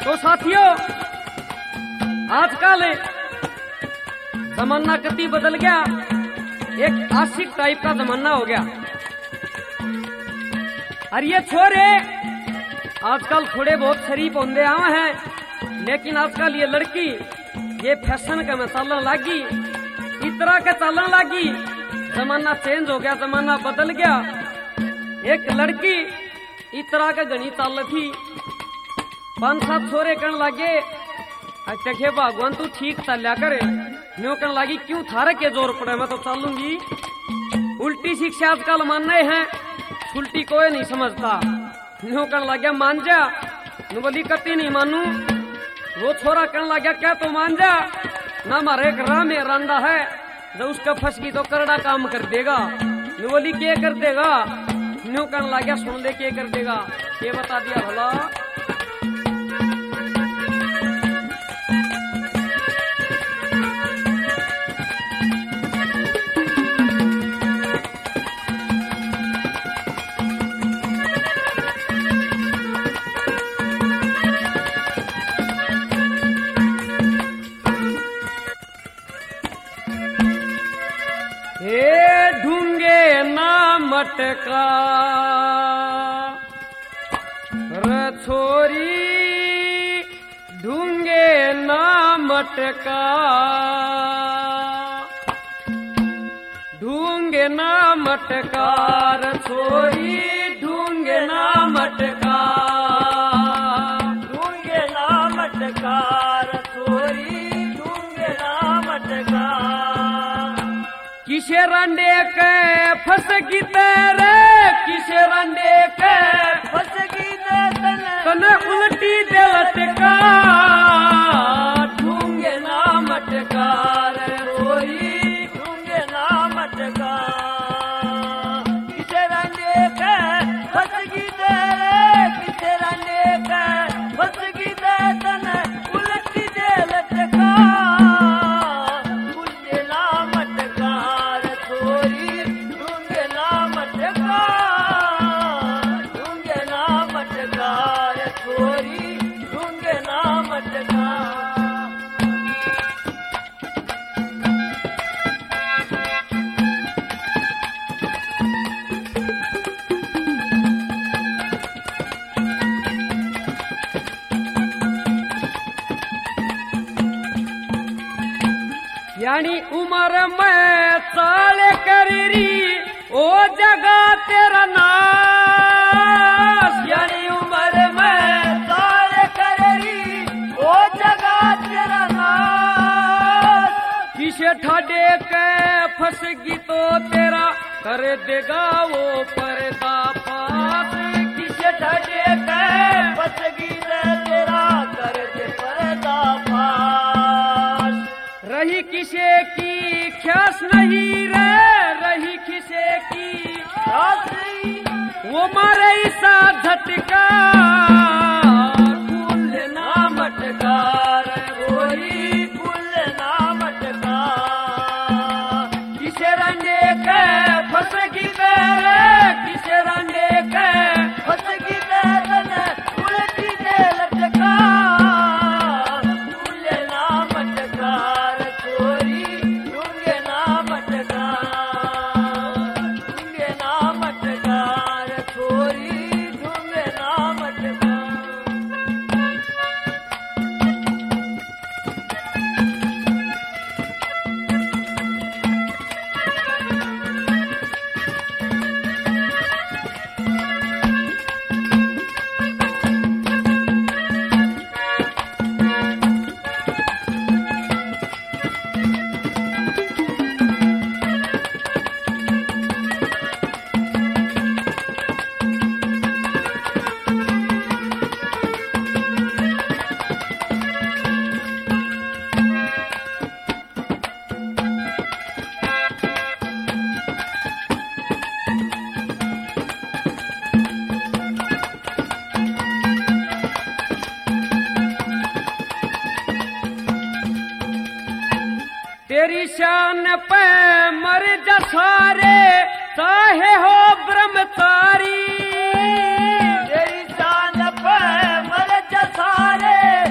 तो साथियों, आजकल जमाना कति बदल गया, एक आशिक टाइप का जमाना हो गया। और ये छोरे आजकल थोड़े बहुत शरीफ होंदे आवे हैं, लेकिन आजकल ये लड़की ये फैशन का में चलन लागी, इस तरह के चलन लागी। जमाना चेंज हो गया, जमाना बदल गया। एक लड़की इस तरह का घनी चाल थी, 5-7 छोरे कण लागे, देखे भगवान तू ठीक चलिया करे। न्यू कण लागी क्यों थारे के जोर पड़े, मैं तो चलूंगी। उल्टी शिक्षा आजकल मानने हैं, उल्टी कोई नहीं समझता। न्यू कण लग गया मान जा, नु बोली कति नहीं मानू। वो छोरा कण लग गया क्या तो मान जा ना, मारे एक राह में रंदा है, जब उसका फंस गई तो करड़ा काम कर देगा। नु बोली क्या कर देगा, न्यू कण लग गया सुन ले क्या कर देगा, ये बता दिया भला। मटका छोरी ढूंगे ना मटका, ढूंगे ना मटका छोरी ढूंगे ना मटका, ढूंगे ना मटका छोरी ढूंगे ना मटका। किसे रंडे के फंस गई तेरे, किसे रंडे के फंस गई तने उल्टी दे लटका, ढूंगे ना मटका रोई ढूंगे ना मटका। किसे रंडे के फंस गई तेरे, किसे रंडे के फंस गई तने उल्टी दे लटका, यानी उम्र में चाल करी ओ जगह तेरा नाश, यानी उम्र में चाल करी ओ जगह तेरा नाश। किसे ठाडे के फंस गई तो तेरा कर देगा वो पर्दा फाश, किसे ठाडे के फंस गई तेरा कर दे पर्दा फाश। रही किसे की ख्यास नहीं रे, रही किसे की ख्यास नहीं, वो मारे ऐसा झटका, कुल ना मटका रोई कुल ना मटका। किसे रंडे के फंस गई रे, किसे रंडे के फंस गई रे उल्टी दे लटका, कुल ना मटका तेरी शान पे मर जा सारे, चाहे हो ब्रह्मचारी। तेरी शान पे मर जा सारे,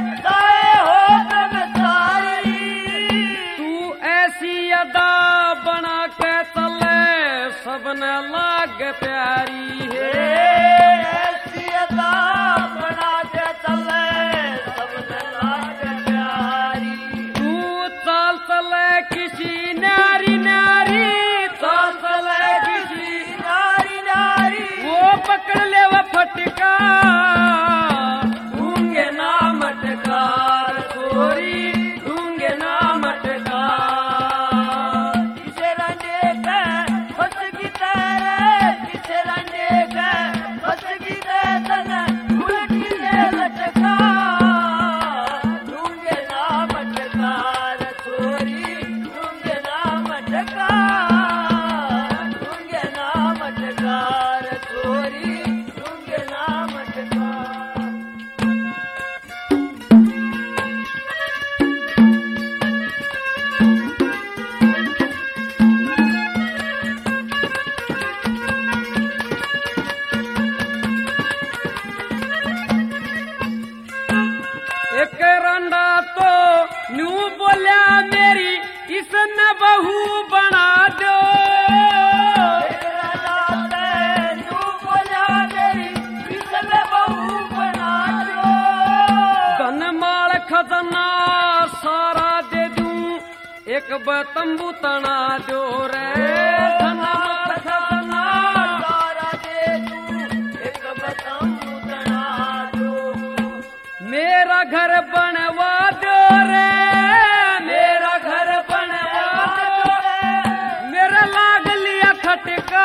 एक रंडा तो न्यू बोलिया मेरी इसने बहू बना दो। एक रंडा तो न्यू बोलिया मेरी इसने बहू बना दो। धनमाल खजना सारा दे दूं एक तंबू तना दो रे। धनमाल खजना सारा दे दूं एक तंबू तना दो। मेरा घर बनवा दो रे, मेरा घर बनवा दो रे। मेरा लाग लिया खटका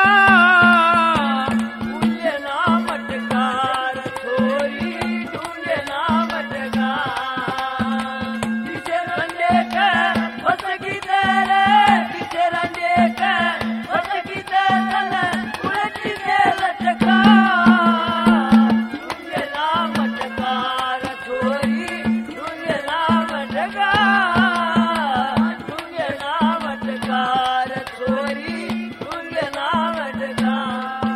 ढूंढे ना मटकार छोरी ढूंढे ना मटकार। पीछे रंडे के बस की तेरे पीछे रंडे के बस की तेरे उड़ती दे लटका। ढूंढे ना मटकार छोरी ढूंढे ना मटकार। ढूंढे ना मटकार छोरी ढूंढे ना मटकार।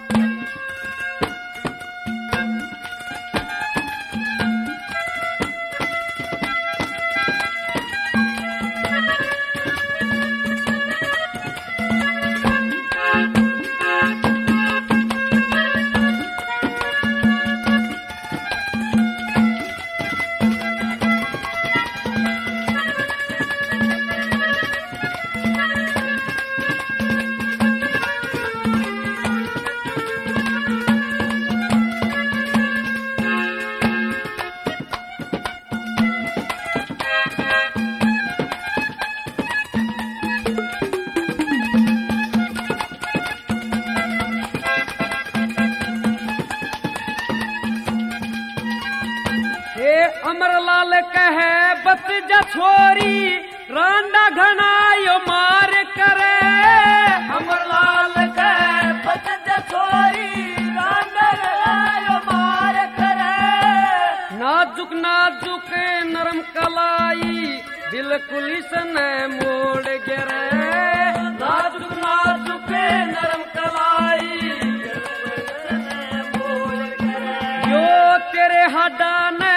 हे अमरलाल कहे बच जा छोरी रांडा घना यो मार करे। अमरलाल के बच जा छोरी रांडर आयो मार करे। नाजुक नाजुक नरम कलाई बिल्कुल इसने मोड़ गिरे। नाजुक नाजुक नरम कलाई मोर करे। यो तेरे हड्डा ने